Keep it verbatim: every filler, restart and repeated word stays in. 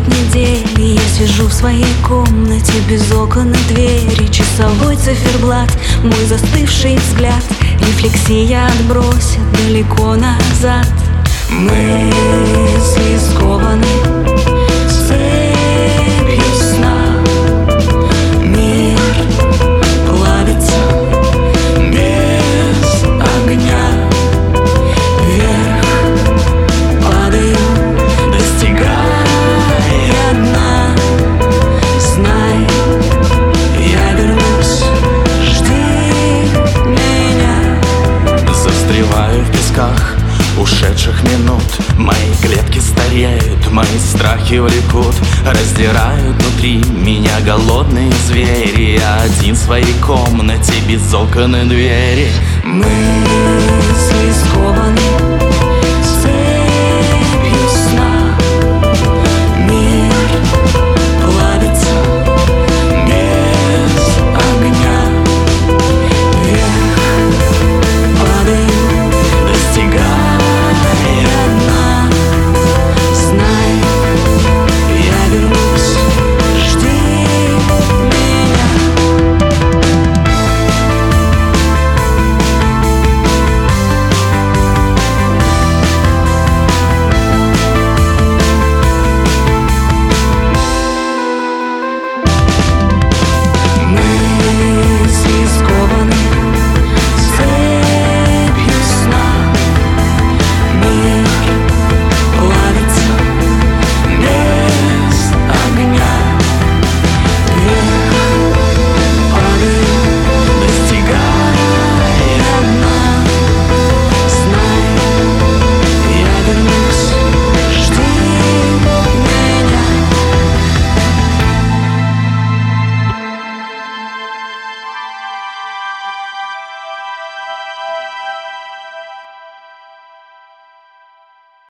проходят недели, я сижу в своей комнате без окон и двери. Часовой циферблат, мой застывший взгляд, рефлексия отбросит далеко назад. Мысли скованы цепью сна, мир плавится без огня. Вверх падаю, достигая дна. Знай, я вернусь, жди меня. Застреваю в песках ушедших минут, мои клетки стареют, мои страхи влекут, раздирают внутри меня голодные звери. Я один в своей комнате без окон и двери. Мысли скованы